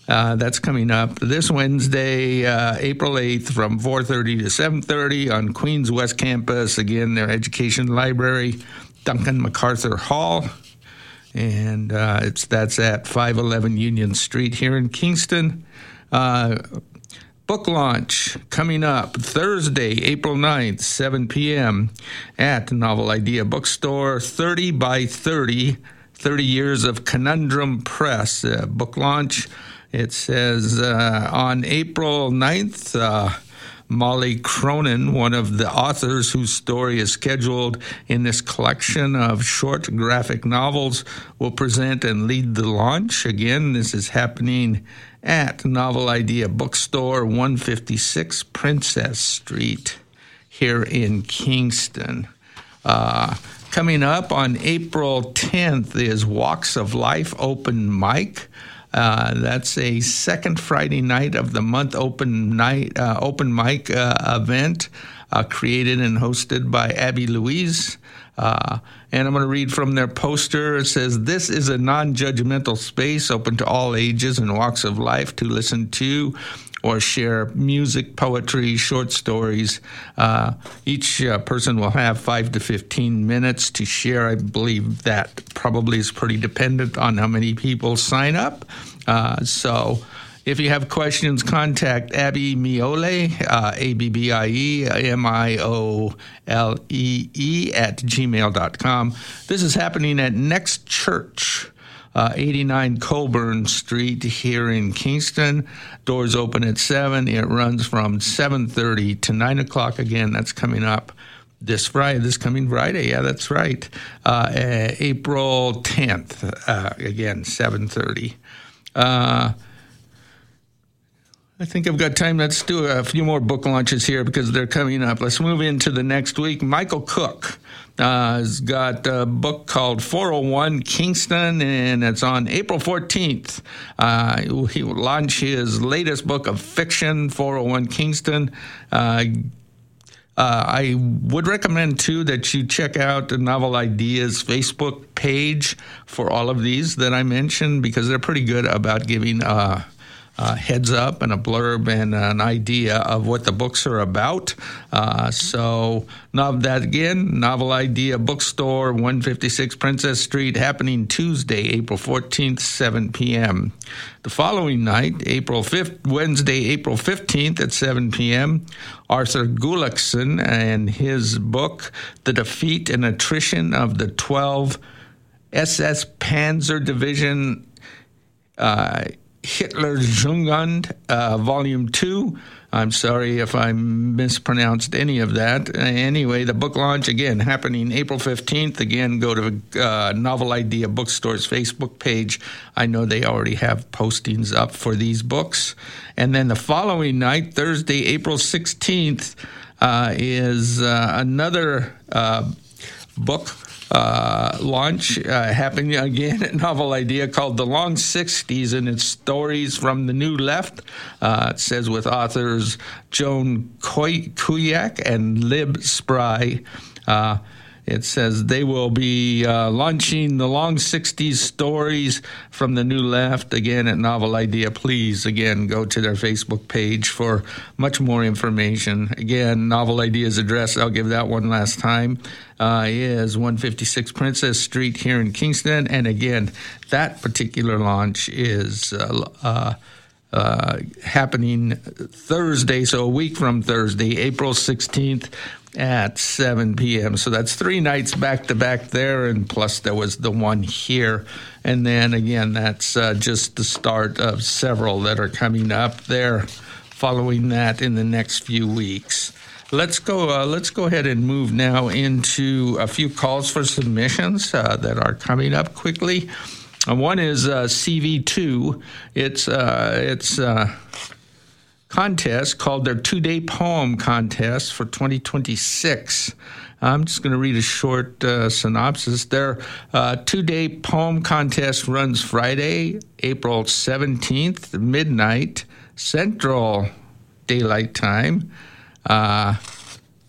Uh, that's coming up this Wednesday, uh, April eighth, from four thirty to seven thirty on Queens West Campus. Again, their education library, Duncan MacArthur Hall. And uh, it's that's at five eleven Union Street here in Kingston. Uh, book launch coming up Thursday, April ninth, seven p.m. at Novel Idea Bookstore, thirty by thirty, thirty Years of Conundrum Press. Uh, book launch. It says uh, on April ninth, uh, Molly Cronin, one of the authors whose story is scheduled in this collection of short graphic novels, will present and lead the launch. Again, this is happening at Novel Idea Bookstore, one fifty-six Princess Street here in Kingston. Uh, coming up on April tenth is Walks of Life Open Mic. Uh, that's a second Friday night of the month open night uh, open mic uh, event uh, created and hosted by Abby Louise. Uh, and I'm going to read from their poster. It says, "This is a non-judgmental space open to all ages and walks of life to listen to or share music, poetry, short stories. Uh, each uh, person will have five to fifteen minutes to share. I believe that probably is pretty dependent on how many people sign up. Uh, so if you have questions, contact Abby Miole, uh, A B B I E M I O L E E at gmail dot com. This is happening at Next Church, Uh, eighty-nine Colburn Street here in Kingston. Doors open at seven. It runs from seven thirty to nine o'clock. Again, that's coming up this Friday, this coming Friday. Yeah, that's right. Uh, uh, April tenth, uh, again, seven thirty. Uh, I think I've got time. Let's do a few more book launches here because they're coming up. Let's move into the next week. Michael Cook uh, has got a book called four oh one Kingston, and it's on April fourteenth. Uh, he will launch his latest book of fiction, four oh one Kingston. Uh, Uh, I would recommend, too, that you check out the Novel Ideas Facebook page for all of these that I mentioned, because they're pretty good about giving uh, a heads up and a blurb and an idea of what the books are about. Uh, so now that again, Novel Idea Bookstore, one fifty-six Princess Street, happening Tuesday, April fourteenth, seven p.m. The following night, April fifth, Wednesday, April fifteenth at seven p.m., Arthur Gullickson and his book, The Defeat and Attrition of the twelve S S Panzer Division uh, Hitler's Jugend, uh, Volume two. I'm sorry if I mispronounced any of that. Anyway, the book launch, again, happening April fifteenth. Again, go to uh, Novel Idea Bookstore's Facebook page. I know they already have postings up for these books. And then the following night, Thursday, April sixteenth, uh, is uh, another uh, book Uh, launch uh, happening again at Novel Idea called The Long sixties, and it's stories from the New Left. Uh, it says with authors Joan Kuyak and Lib Spry. Uh, it says they will be uh, launching The Long sixties stories from the New Left again at Novel Idea. Please, again, go to their Facebook page for much more information. Again, Novel Idea's address, I'll give that one last time, uh, is one fifty-six Princess Street here in Kingston. And again, that particular launch is uh, uh, uh, happening Thursday, so a week from Thursday, April sixteenth, at seven p.m. So that's three nights back-to-back there, and plus there was the one here. And then, again, that's uh, just the start of several that are coming up there following that in the next few weeks. Let's go uh, Let's go ahead and move now into a few calls for submissions uh, that are coming up quickly. Uh, one is uh, C V two. It's... Uh, it's uh, contest called their two-day poem contest for twenty twenty-six. I'm just going to read a short uh, synopsis. Their uh, two-day poem contest runs Friday, April seventeenth, midnight, Central Daylight Time, uh,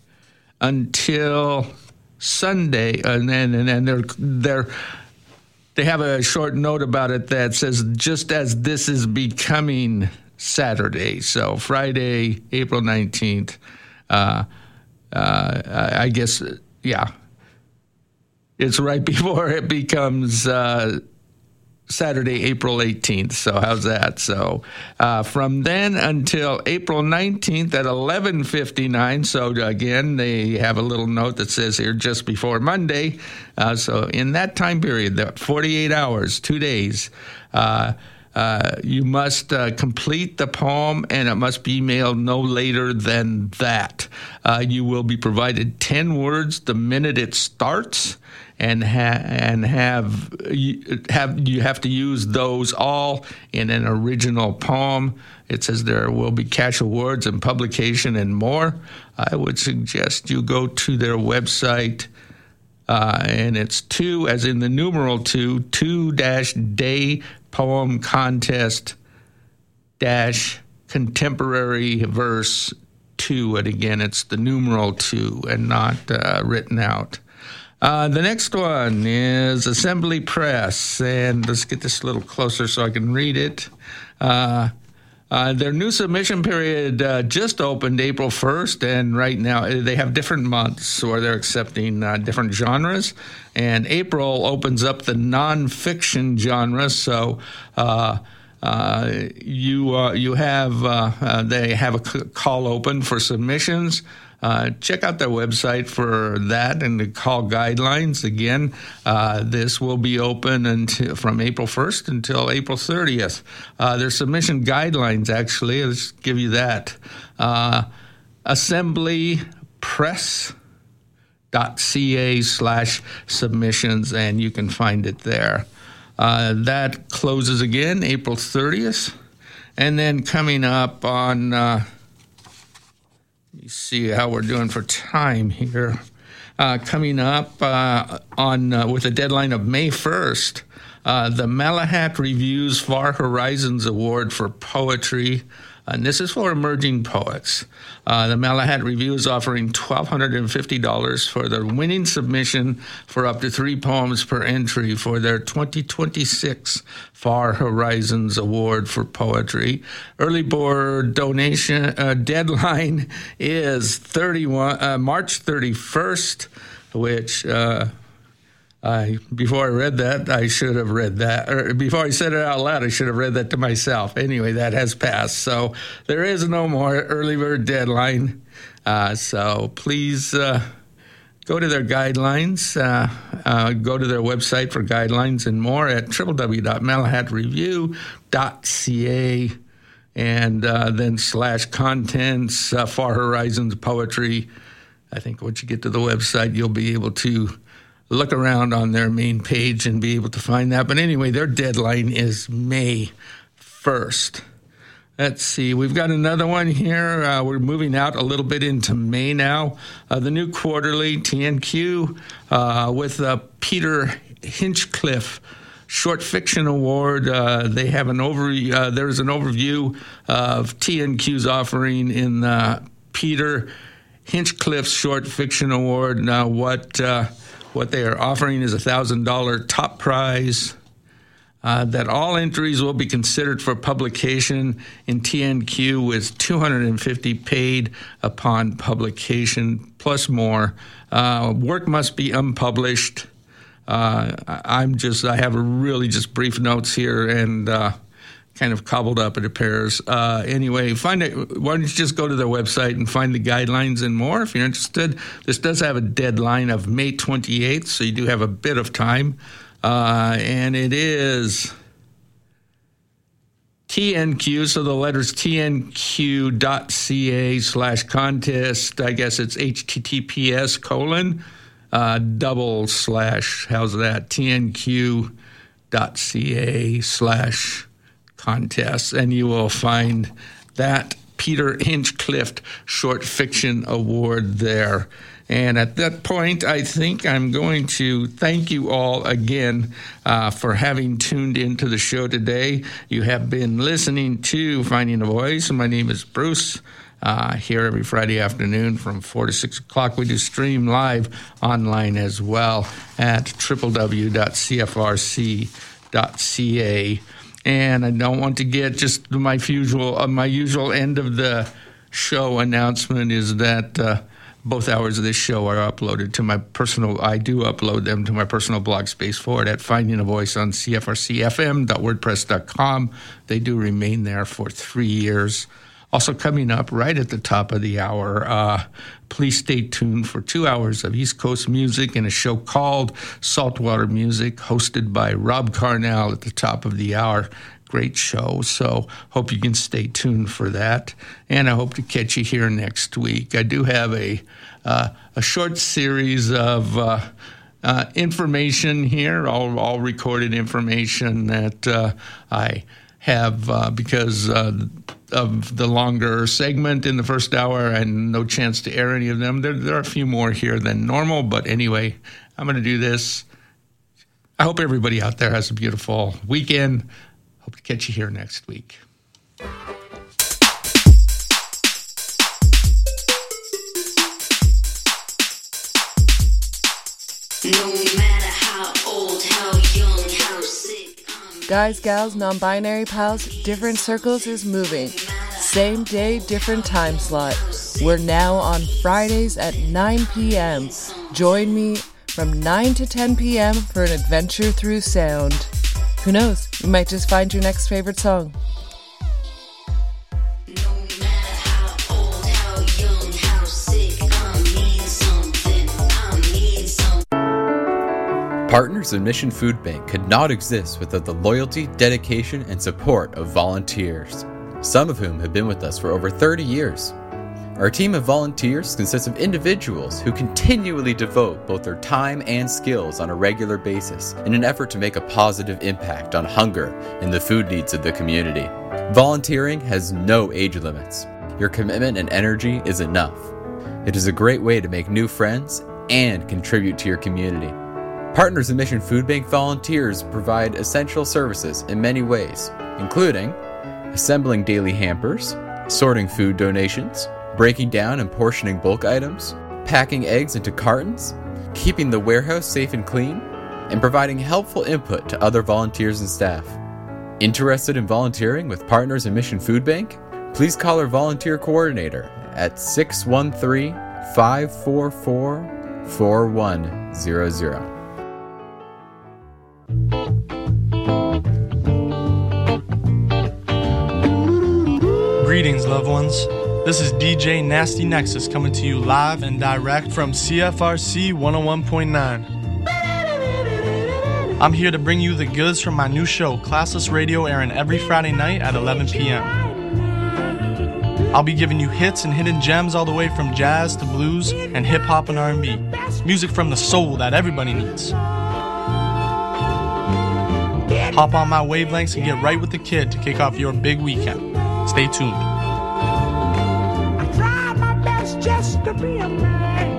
until Sunday, and then and then they're they're they have a short note about it that says, just as this is becoming Saturday, so Friday, April nineteenth, uh, uh, I guess, yeah, it's right before it becomes uh, Saturday, April eighteenth. So how's that? So uh, from then until April nineteenth at eleven fifty-nine. So again, they have a little note that says here just before Monday. Uh, so in that time period, that forty-eight hours, two days, uh, uh, you must uh, complete the poem, and it must be mailed no later than that. Uh, you will be provided ten words the minute it starts. And ha- and have you have you have to use those all in an original poem. It says there will be cash awards and publication and more. I would suggest you go to their website, uh, and it's two, as in the numeral two, two dash day poem contest dash contemporary verse two. And again, it's the numeral two and not uh, written out. Uh, the next one is Assembly Press, and let's get this a little closer so I can read it. Uh, uh, their new submission period uh, just opened April first, and right now they have different months where they're accepting uh, different genres, and April opens up the nonfiction genre, so uh, uh, you uh, you have uh, uh, they have a c- call open for submissions. Uh, check out their website for that and the call guidelines. Again, uh, this will be open until, from April first until April thirtieth. Uh, their submission guidelines, actually, let's give you that. Uh, assemblypress.ca slash submissions, and you can find it there. Uh, that closes again April thirtieth. And then coming up on... Uh, You see how we're doing for time here. Uh, coming up uh, on uh, with a deadline of May first, uh, the Malahat Reviews Far Horizons Award for Poetry, and this is for emerging poets. Uh, the Malahat Review is offering one thousand two hundred fifty dollars for the winning submission for up to three poems per entry for their twenty twenty-six Far Horizons Award for Poetry. Early bird donation uh, deadline is thirty-one uh, March thirty-first, which... Uh, I, before I read that, I should have read that. Or before I said it out loud, I should have read that to myself. Anyway, that has passed. So there is no more early bird deadline. Uh, so please uh, go to their guidelines. Uh, uh, go to their website for guidelines and more at w w w dot malahat review dot c a and uh, then slash contents, uh, Far Horizons Poetry. I think once you get to the website, you'll be able to look around on their main page and be able to find that. But anyway, their deadline is May first. Let's see. We've got another one here. Uh, we're moving out a little bit into May now. Uh, the new quarterly, T N Q, uh, with uh, Peter Hinchcliffe Short Fiction Award. Uh, they have an over. Uh, there's an overview of T N Q's offering in uh, Peter Hinchcliffe's Short Fiction Award. Now, what... Uh, What they are offering is a one thousand dollars top prize, uh, that all entries will be considered for publication in T N Q with two hundred fifty dollars paid upon publication, plus more. Uh, work must be unpublished. Uh, I'm just, I have a really just brief notes here and uh, kind of cobbled up, it appears. Uh, anyway, find it. Why don't you just go to their website and find the guidelines and more if you're interested. This does have a deadline of May twenty-eighth, so you do have a bit of time. Uh, and it is T N Q, so the letters T N Q dot C A slash contest. I guess it's H T T P S colon uh, double slash, how's that? T N Q dot C A slash contests, and you will find that Peter Hinchcliffe Short Fiction Award there. And at that point, I think I'm going to thank you all again uh, for having tuned into the show today. You have been listening to Finding a Voice. My name is Bruce. uh, here every Friday afternoon from four to six o'clock. We do stream live online as well at w w w dot c f r c dot c a. And I don't want to get just my usual, uh, my usual end of the show announcement is that uh, both hours of this show are uploaded to my personal, I do upload them to my personal blog space for it at Finding a Voice on c f r c f m dot wordpress dot com. They do remain there for three years. Also coming up right at the top of the hour, uh, please stay tuned for two hours of East Coast music in a show called Saltwater Music, hosted by Rob Carnell at the top of the hour. Great show, so hope you can stay tuned for that. And I hope to catch you here next week. I do have a uh, a short series of uh, uh, information here, all, all recorded information that uh, I have uh, because uh, of the longer segment in the first hour and no chance to air any of them. There, there are a few more here than normal, but anyway, I'm going to do this. I hope everybody out there has a beautiful weekend. Hope to catch you here next week. No matter how old, how young, how sick. Guys, gals, non-binary pals, Different Circles is moving. Same day, different time slot. We're now on Fridays at nine p.m. Join me from nine to ten p.m. for an adventure through sound. Who knows? You might just find your next favorite song. Partners in Mission Food Bank could not exist without the loyalty, dedication, and support of volunteers, some of whom have been with us for over thirty years. Our team of volunteers consists of individuals who continually devote both their time and skills on a regular basis in an effort to make a positive impact on hunger and the food needs of the community. Volunteering has no age limits. Your commitment and energy is enough. It is a great way to make new friends and contribute to your community. Partners in Mission Food Bank volunteers provide essential services in many ways, including assembling daily hampers, sorting food donations, breaking down and portioning bulk items, packing eggs into cartons, keeping the warehouse safe and clean, and providing helpful input to other volunteers and staff. Interested in volunteering with Partners in Mission Food Bank? Please call our volunteer coordinator at six one three, five four four, four one zero zero. Greetings, loved ones. This is D J Nasty Nexus coming to you live and direct from C F R C one oh one point nine. I'm here to bring you the goods from my new show, Classless Radio, airing every Friday night at eleven p.m. I'll be giving you hits and hidden gems all the way from jazz to blues and hip-hop and R and B. Music from the soul that everybody needs. Hop on my wavelengths and get right with the kid to kick off your big weekend. Stay tuned. Just to be a man.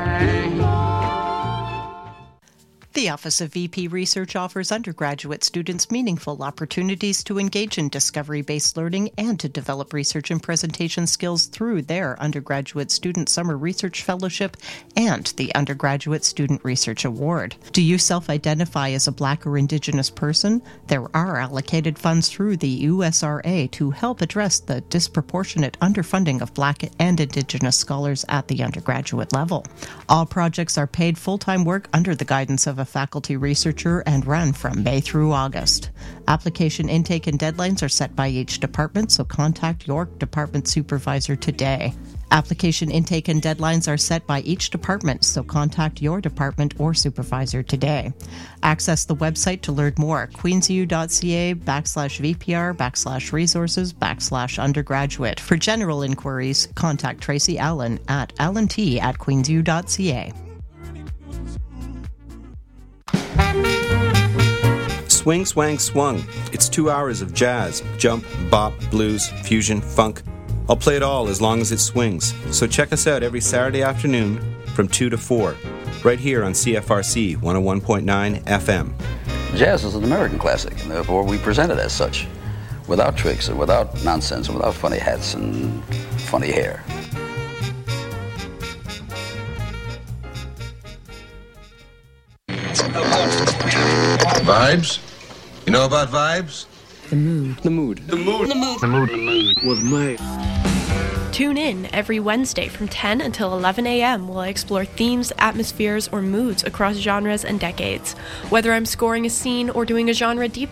The Office of V P Research offers undergraduate students meaningful opportunities to engage in discovery-based learning and to develop research and presentation skills through their Undergraduate Student Summer Research Fellowship and the Undergraduate Student Research Award. Do you self-identify as a Black or Indigenous person? There are allocated funds through the U S R A to help address the disproportionate underfunding of Black and Indigenous scholars at the undergraduate level. All projects are paid full-time work under the guidance of a faculty researcher and run from May through August. Application intake and deadlines are set by each department, so contact your department supervisor today. Application intake and deadlines are set by each department, so contact your department or supervisor today. Access the website to learn more, queensu.ca backslash VPR backslash resources backslash undergraduate. For general inquiries, contact Tracy Allen at allant at queensu.ca. Swing, swang, swung. It's two hours of jazz, jump, bop, blues, fusion, funk. I'll play it all as long as it swings. So check us out every Saturday afternoon from two to four, right here on C F R C one oh one point nine F M. Jazz is an American classic, and therefore we present it as such. without tricks and without nonsense and without funny hats and funny hair. Vibes? You know about vibes? The mood. The mood. The mood. The mood. The mood. The mood. With me. Tune in every Wednesday from ten until eleven a.m. while I explore themes, atmospheres, or moods across genres and decades. Whether I'm scoring a scene or doing a genre deep